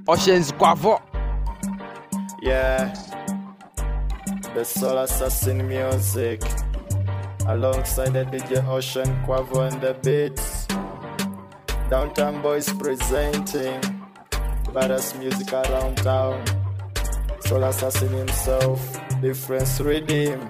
Oceans Quavo. Yeah, the Soul Assassin music, alongside the DJ Ocean Quavo and the beats. Downtown Boys presenting badass music around town. Soul Assassin himself, difference redeem.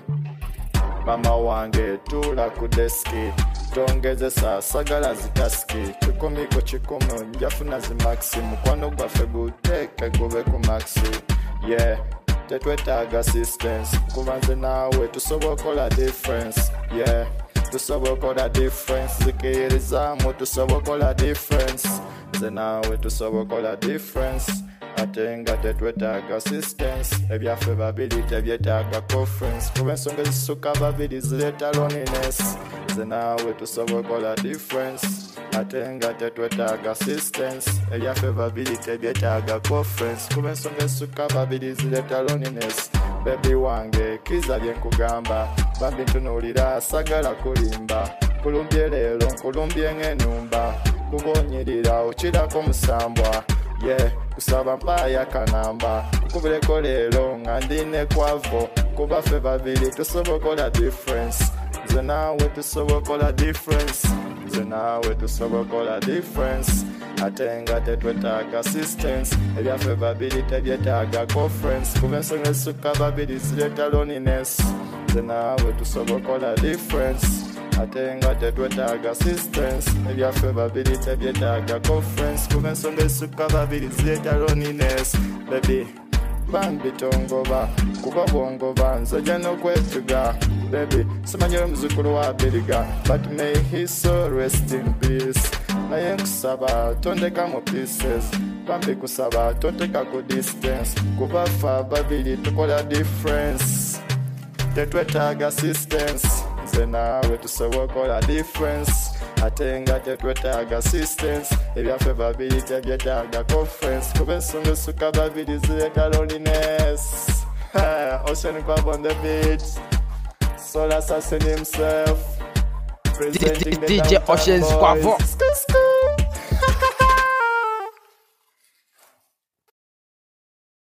Mama wange tula kudeski, tongeze sagala zitaski. Chikumiko chikumu njafuna zimaxi, mukwano gwafe guteke gube ku maxi. Yeah, tetwetaaga assistance, kubanze nawe tusobokola difference. Yeah, tusobokola difference, zikirizamu tusobokola difference. Nze nawe tusobokola difference. Atenga tetwetaaga assistance, ebyaffe babiri tebyetaaga conference. Kuba ensonga ezisukka babiri zireeta loneliness. Nze nawe tusobokola difference. Atenga tetwetaaga assistance, ebyaffe babiri tebyetaaga conference. Kuba ensonga ezisukka babiri zireeta loneliness. Baby wange kiza byenkugamba, bambi ntunuulira sagala kulimba. Kulumbye leero nkulumbye ng'ennumba, kubonyirira okirako musambwa. Yeah, kusaba mpaya kanamba, kubuleko leero nga ndine Quavo. Kuba ffe babiri tusobokola difference. Nze nawe tusobokola difference. Nze nawe tusobokola difference. Ate nga tetwetaaga assistance, ebyaffe babiri tebyetaaga conference. Kuba ensonga ezisukka babiri zireeta loneliness. Nze nawe tusobokola difference. Ate nga tetwetaaga assistance, ebyaffe babiri tebyetaaga conference. Kuba ensonga ezisukka babiri zireeta loneliness. Baby, bambi tongoba, kuba bwongoba nze ojja n'okwetuga. Baby, simanyi omuzukulu wa Biriga, but may his soul rest in peace. Naye nkusaba tondeka mu pieces, bambi kusaba tondeka ku distance. Kuba ffe babiri tukola difference, tetwetaaga assistance. Nze nawe tusobokola difference. Ate nga tetwetaaga assistance, ebyaffe babiri tebyetaaga conference. Kuba ensonga ezisukka babiri zireeta loneliness. Ocean Quavo on the beat, Soul Assassin himself, presenting the DJ Oceans Quavo.